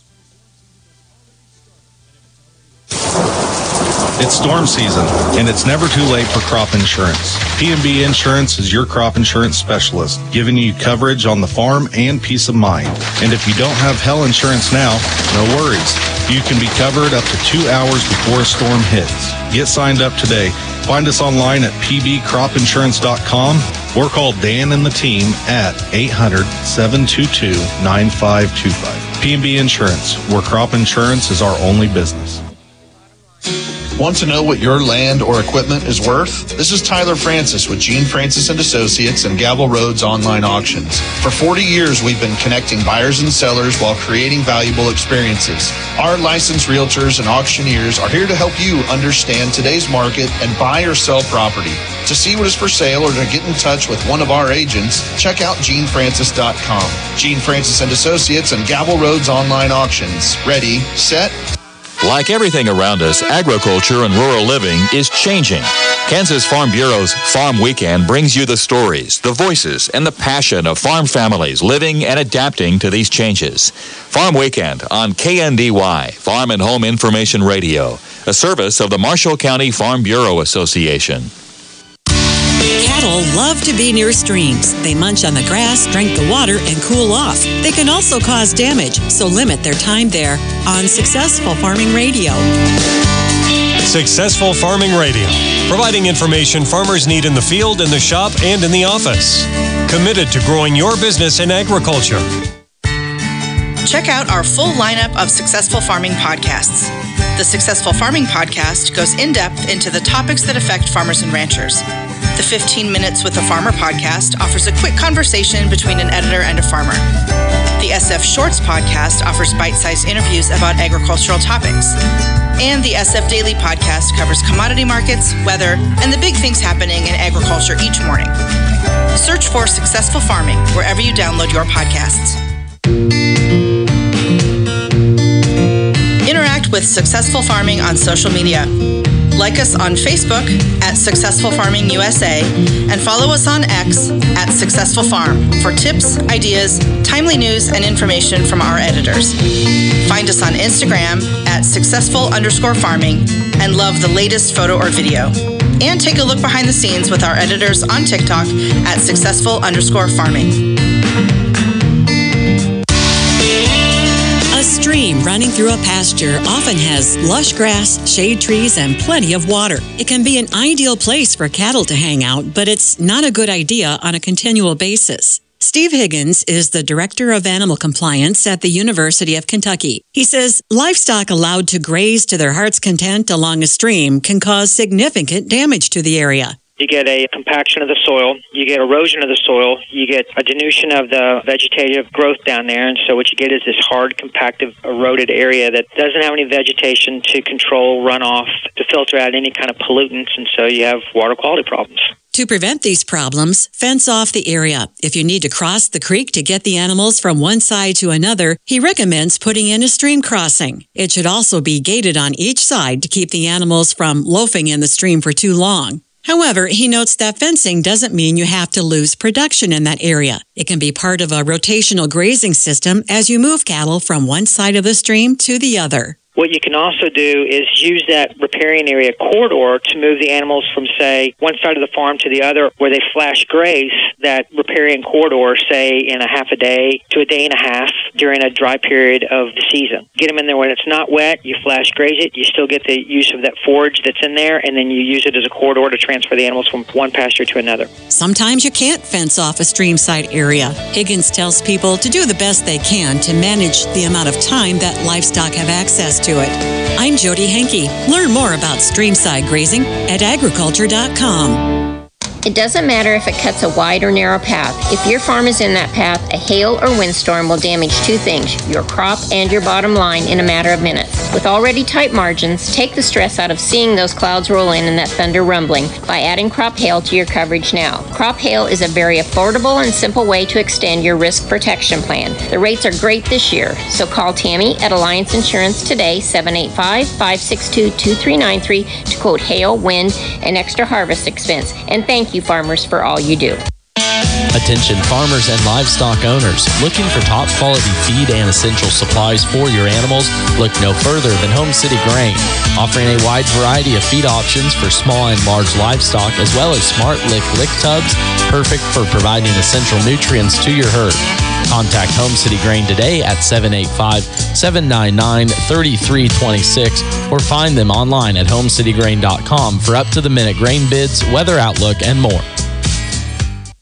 It's storm season, and it's never too late for crop insurance. P and B Insurance is your crop insurance specialist, giving you coverage on the farm and peace of mind. And if you don't have hail insurance now, no worries. You can be covered up to two hours before a storm hits. Get signed up today. Find us online at p b crop insurance dot com or call Dan and the team at eight hundred, seven two two, nine five two five. P and B Insurance, where crop insurance is our only business. Want to know what your land or equipment is worth? This is Tyler Francis with Gene Francis and Associates and Gavel Roads Online Auctions. For forty years, we've been connecting buyers and sellers while creating valuable experiences. Our licensed realtors and auctioneers are here to help you understand today's market and buy or sell property. To see what is for sale or to get in touch with one of our agents, check out gene francis dot com. Gene Francis and Associates and Gavel Roads Online Auctions. Ready, set, Like everything around us, agriculture and rural living is changing. Kansas Farm Bureau's Farm Weekend brings you the stories, the voices, and the passion of farm families living and adapting to these changes. Farm Weekend on K N D Y, Farm and Home Information Radio, a service of the Marshall County Farm Bureau Association. Cattle love to be near streams. They munch on the grass, drink the water, and cool off. They can also cause damage, so limit their time there. On Successful Farming Radio. Successful Farming Radio, providing information farmers need in the field, in the shop, and in the office. Committed to growing your business in agriculture. Check out our full lineup of Successful Farming podcasts. The Successful Farming podcast goes in-depth into the topics that affect farmers and ranchers. The fifteen minutes with a Farmer podcast offers a quick conversation between an editor and a farmer. The S F Shorts podcast offers bite-sized interviews about agricultural topics. And the S F Daily podcast covers commodity markets, weather, and the big things happening in agriculture each morning. Search for Successful Farming wherever you download your podcasts. Interact with Successful Farming on social media. Like us on Facebook at Successful Farming U S A and follow us on X at Successful Farm for tips, ideas, timely news, and information from our editors. Find us on Instagram at Successful underscore farming and love the latest photo or video. And take a look behind the scenes with our editors on TikTok at Successful underscore farming. A stream running through a pasture often has lush grass, shade trees, and plenty of water. It can be an ideal place for cattle to hang out, but it's not a good idea on a continual basis. Steve Higgins is the Director of Animal Compliance at the University of Kentucky. He says livestock allowed to graze to their heart's content along a stream can cause significant damage to the area. You get a compaction of the soil, you get erosion of the soil, you get a diminution of the vegetative growth down there, and so what you get is this hard, compacted, eroded area that doesn't have any vegetation to control runoff, to filter out any kind of pollutants, and so you have water quality problems. To prevent these problems, fence off the area. If you need to cross the creek to get the animals from one side to another, he recommends putting in a stream crossing. It should also be gated on each side to keep the animals from loafing in the stream for too long. However, he notes that fencing doesn't mean you have to lose production in that area. It can be part of a rotational grazing system as you move cattle from one side of the stream to the other. What you can also do is use that riparian area corridor to move the animals from, say, one side of the farm to the other, where they flash graze that riparian corridor, say, in a half a day to a day and a half during a dry period of the season. Get them in there when it's not wet, you flash graze it, you still get the use of that forage that's in there, and then you use it as a corridor to transfer the animals from one pasture to another. Sometimes you can't fence off a streamside area. Higgins tells people to do the best they can to manage the amount of time that livestock have access to it. I'm Jody Henke. Learn more about streamside grazing at agriculture dot com. It doesn't matter if it cuts a wide or narrow path. If your farm is in that path, a hail or windstorm will damage two things, your crop and your bottom line, in a matter of minutes. With already tight margins, take the stress out of seeing those clouds roll in and that thunder rumbling by adding Crop Hail to your coverage now. Crop Hail is a very affordable and simple way to extend your risk protection plan. The rates are great this year, so call Tammy at Alliance Insurance today, seven eight five, five six two, two three nine three, to quote hail, wind, and extra harvest expense. And thank you, farmers, for all you do. Attention farmers and livestock owners. Looking for top quality feed and essential supplies for your animals? Look no further than Home City Grain, offering a wide variety of feed options for small and large livestock, as well as Smart Lick Lick Tubs, perfect for providing essential nutrients to your herd. Contact Home City Grain today at seven eight five, seven nine nine, three three two six or find them online at home city grain dot com for up-to-the-minute grain bids, weather outlook, and more.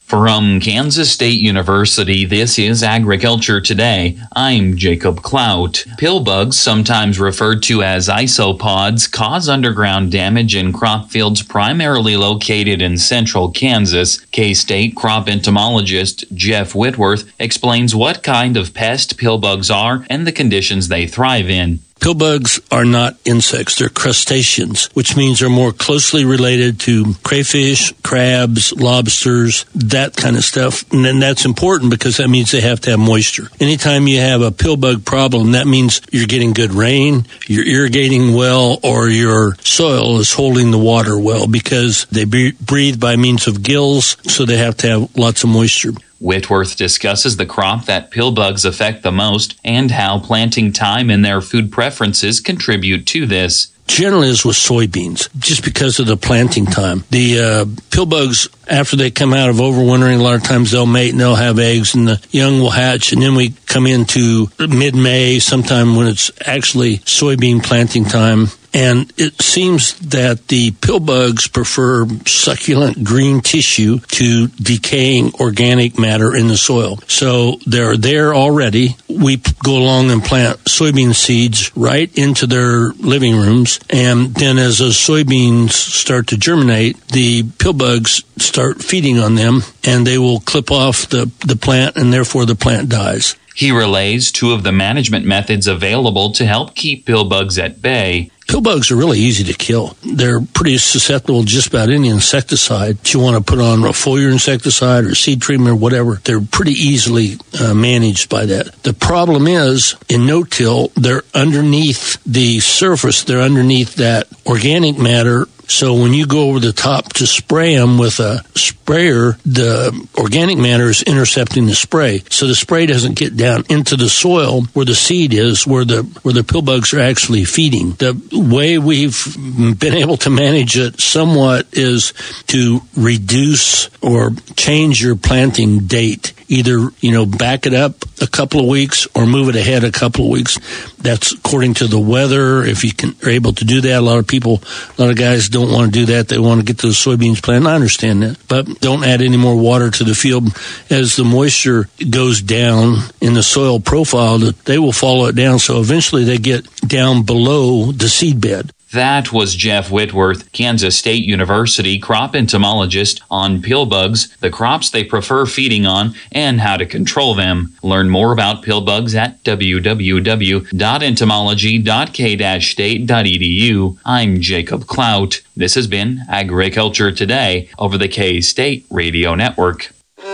From Kansas State University, this is Agriculture Today. I'm Jacob Clout. Pill bugs, sometimes referred to as isopods, cause underground damage in crop fields primarily located in central Kansas. K-State crop entomologist Jeff Whitworth explains what kind of pest pill bugs are and the conditions they thrive in. Pill bugs are not insects, they're crustaceans, which means they're more closely related to crayfish, crabs, lobsters, that kind of stuff. And then that's important because that means they have to have moisture. Anytime you have a pill bug problem, that means you're getting good rain, you're irrigating well, or your soil is holding the water well because they breathe by means of gills, so they have to have lots of moisture. Whitworth discusses the crop that pill bugs affect the most and how planting time and their food preferences contribute to this. Generally is with soybeans, just because of the planting time. The uh, pill bugs, after they come out of overwintering, a lot of times they'll mate and they'll have eggs and the young will hatch. And then we come into mid-May, sometime when it's actually soybean planting time. And it seems that the pill bugs prefer succulent green tissue to decaying organic matter in the soil. So they're there already. We go along and plant soybean seeds right into their living rooms. And then as those soybeans start to germinate, the pill bugs start feeding on them and they will clip off the, the plant and therefore the plant dies. He relays two of the management methods available to help keep pill bugs at bay. Pill bugs are really easy to kill. They're pretty susceptible to just about any insecticide that you want to put on, a foliar insecticide or seed treatment or whatever. They're pretty easily uh, managed by that. The problem is, in no-till, they're underneath the surface. They're underneath that organic matter. So when you go over the top to spray them with a sprayer, the organic matter is intercepting the spray. So the spray doesn't get down into the soil where the seed is, where the where the pill bugs are actually feeding. The way we've been able to manage it somewhat is to reduce or change your planting date. Either, you know, back it up a couple of weeks or move it ahead a couple of weeks. That's according to the weather. If you can, are able to do that, a lot of people, a lot of guys don't want to do that. They want to get those soybeans planted. I understand that. But don't add any more water to the field. As the moisture goes down in the soil profile, they will follow it down. So eventually they get down below the seed bed. That was Jeff Whitworth, Kansas State University crop entomologist, on pill bugs, the crops they prefer feeding on, and how to control them. Learn more about pill bugs at w w w dot entomology dot k dash state dot e d u. I'm Jacob Clout. This has been Agriculture Today over the K-State Radio Network.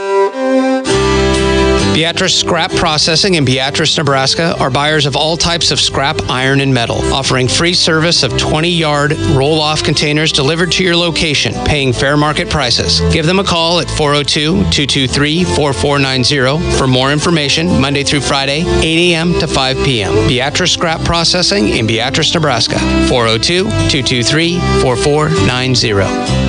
Beatrice Scrap Processing in Beatrice, Nebraska are buyers of all types of scrap iron and metal, offering free service of twenty-yard roll-off containers delivered to your location, paying fair market prices. Give them a call at four oh two, two two three, four four nine zero for more information, Monday through Friday, eight a.m. to five p.m. Beatrice Scrap Processing in Beatrice, Nebraska, four oh two, two two three, four four nine zero.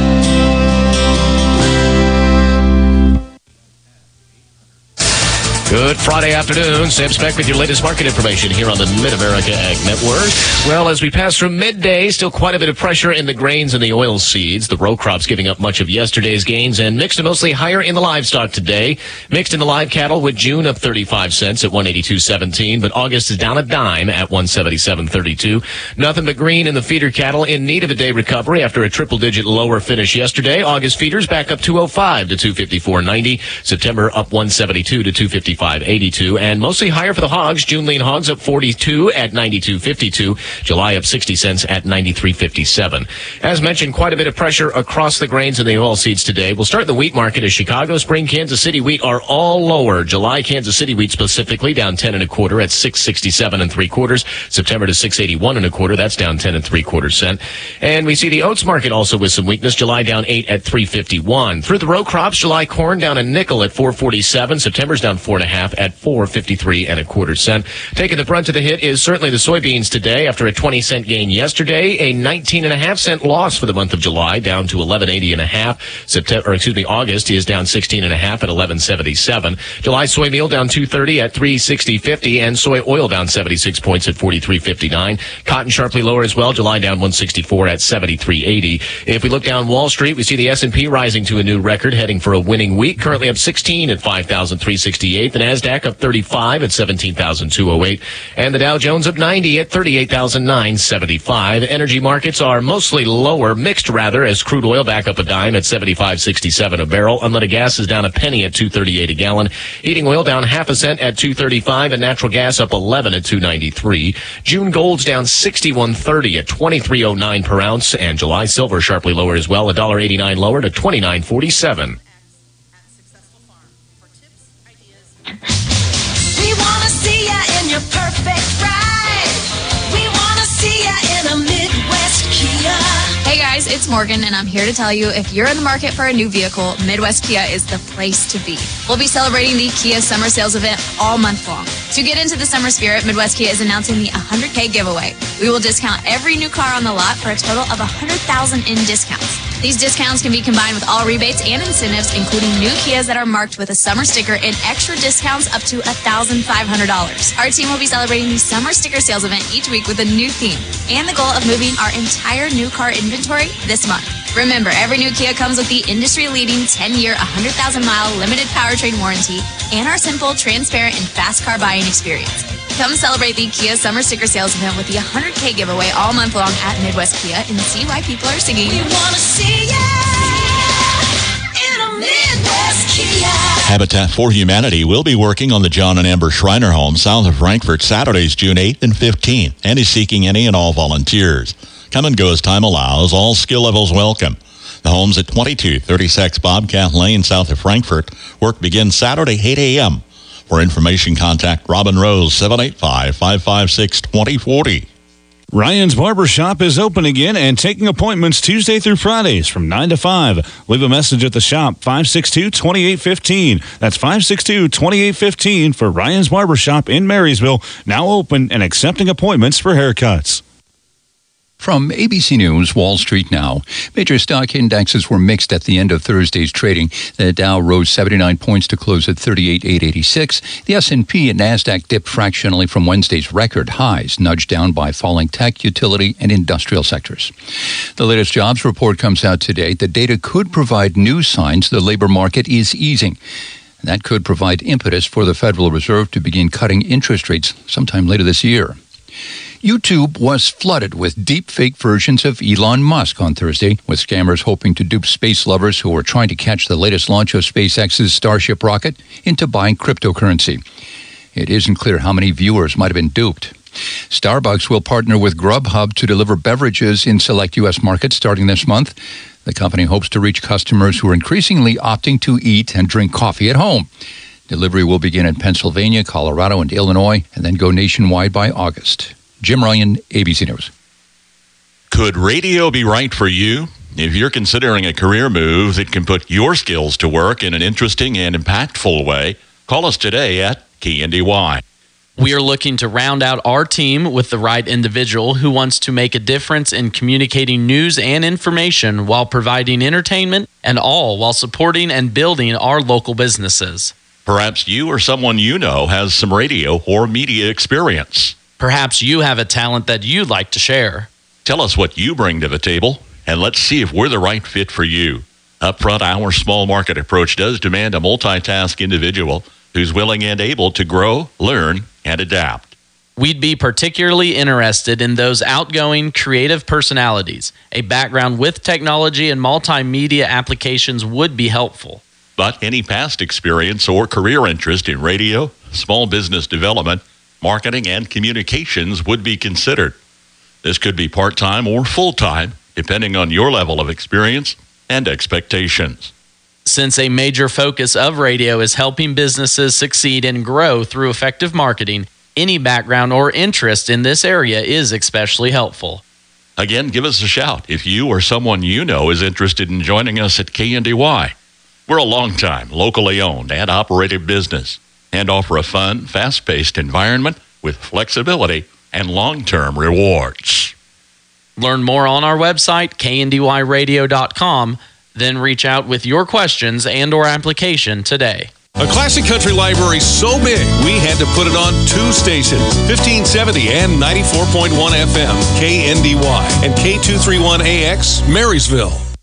Good Friday afternoon. Sam Speck with your latest market information here on the Mid-America Ag Network. Well, as we pass through midday, still quite a bit of pressure in the grains and the oil seeds. The row crops giving up much of yesterday's gains and mixed and mostly higher in the livestock today. Mixed in the live cattle with June up thirty-five cents at one eighty-two seventeen, but August is down a dime at one seventy-seven thirty-two. Nothing but green in the feeder cattle in need of a day recovery after a triple-digit lower finish yesterday. August feeders back up two oh five to two fifty-four ninety. September up one seventy-two to two fifty-five eighty-two, and mostly higher for the hogs. June lean hogs up forty-two at ninety-two fifty-two. July up sixty cents at ninety-three fifty-seven. As mentioned, quite a bit of pressure across the grains and the oil seeds today. We'll start the wheat market as Chicago, Spring, Kansas City wheat are all lower. July Kansas City wheat specifically down ten and a quarter at six sixty-seven and three quarters. September to six eighty-one and a quarter. That's down ten and three quarters cent. And we see the oats market also with some weakness. July down eight at three fifty-one. Through the row crops, July corn down a nickel at four forty-seven. September's down four and a half at four fifty-three and a quarter cent. Taking the brunt of the hit is certainly the soybeans today after a twenty cent gain yesterday, a nineteen and a half cent loss for the month of July, down to eleven eighty and a half. September, or excuse me, August is down sixteen and a half at eleven seventy-seven. July soy meal down two thirty at three sixty fifty, and soy oil down seventy-six points at forty-three fifty-nine. Cotton sharply lower as well. July down one sixty-four at seventy-three eighty. If we look down Wall Street, we see the S and P rising to a new record, heading for a winning week. Currently up sixteen at five thousand three hundred sixty-eight. The Nasdaq up thirty-five at seventeen thousand two hundred eight, and the Dow Jones up ninety at thirty-eight thousand nine hundred seventy-five. Energy markets are mostly lower, mixed rather, as crude oil back up a dime at seventy-five sixty-seven a barrel. Unleaded gas is down a penny at two thirty-eight a gallon. Heating oil down half a cent at two thirty-five, and natural gas up eleven at two ninety-three. June gold's down sixty-one thirty at twenty-three oh nine per ounce, and July silver sharply lower as well, one eighty-nine lower to twenty-nine forty-seven. We wanna see ya in your perfect ride. We wanna see ya in a Midwest Kia. Hey guys, it's Morgan, and I'm here to tell you if you're in the market for a new vehicle, Midwest Kia is the place to be. We'll be celebrating the Kia Summer Sales Event all month long. To get into the summer spirit, Midwest Kia is announcing the one hundred K giveaway. We will discount every new car on the lot for a total of one hundred thousand dollars in discounts. These discounts can be combined with all rebates and incentives, including new Kias that are marked with a summer sticker and extra discounts up to one thousand five hundred dollars. Our team will be celebrating the Summer Sticker Sales Event each week with a new theme and the goal of moving our entire new car inventory this month. Remember, every new Kia comes with the industry-leading ten-year, one hundred thousand mile limited powertrain warranty and our simple, transparent, and fast car buying experience. Come celebrate the Kia Summer Sticker Sales Event with the one hundred K giveaway all month long at Midwest Kia and see why people are singing. We want to see ya in a Midwest Kia. Habitat for Humanity will be working on the John and Amber Schreiner home south of Frankfort Saturdays, June eighth and fifteenth, and is seeking any and all volunteers. Come and go as time allows. All skill levels welcome. The home's at twenty-two thirty-six Bobcat Lane, south of Frankfort. Work begins Saturday, eight a.m. For information, contact Robin Rose, seven eight five, five five six, two zero four zero. Ryan's Barbershop is open again and taking appointments Tuesday through Fridays from nine to five. Leave a message at the shop, five six two, two eight one five. That's five six two, two eight one five for Ryan's Barbershop in Marysville, now open and accepting appointments for haircuts. From A B C News, Wall Street now. Major stock indexes were mixed at the end of Thursday's trading. The Dow rose seventy-nine points to close at thirty-eight thousand eight hundred eighty-six. The S and P and Nasdaq dipped fractionally from Wednesday's record highs, nudged down by falling tech, utility, and industrial sectors. The latest jobs report comes out today. The data could provide new signs the labor market is easing. That could provide impetus for the Federal Reserve to begin cutting interest rates sometime later this year. YouTube was flooded with deep-fake versions of Elon Musk on Thursday, with scammers hoping to dupe space lovers who were trying to catch the latest launch of SpaceX's Starship rocket into buying cryptocurrency. It isn't clear how many viewers might have been duped. Starbucks will partner with Grubhub to deliver beverages in select U S markets starting this month. The company hopes to reach customers who are increasingly opting to eat and drink coffee at home. Delivery will begin in Pennsylvania, Colorado, and Illinois, and then go nationwide by August. Jim Ryan, A B C News. Could radio be right for you? If you're considering a career move that can put your skills to work in an interesting and impactful way, call us today at K N D Y. We are looking to round out our team with the right individual who wants to make a difference in communicating news and information while providing entertainment, and all while supporting and building our local businesses. Perhaps you or someone you know has some radio or media experience. Perhaps you have a talent that you'd like to share. Tell us what you bring to the table, and let's see if we're the right fit for you. Up front, our small market approach does demand a multitask individual who's willing and able to grow, learn, and adapt. We'd be particularly interested in those outgoing, creative personalities. A background with technology and multimedia applications would be helpful. But any past experience or career interest in radio, small business development, marketing, and communications would be considered. This could be part-time or full-time, depending on your level of experience and expectations. Since a major focus of radio is helping businesses succeed and grow through effective marketing, any background or interest in this area is especially helpful. Again, give us a shout if you or someone you know is interested in joining us at K N D Y. We're a long-time, locally owned and operated business. and offer a fun, fast-paced environment with flexibility and long-term rewards. Learn more on our website, K N D Y radio dot com. Then reach out with your questions and or application today. A classic country library so big, we had to put it on two stations, fifteen seventy and ninety-four point one F M, K N D Y, and K two thirty-one A X, Marysville.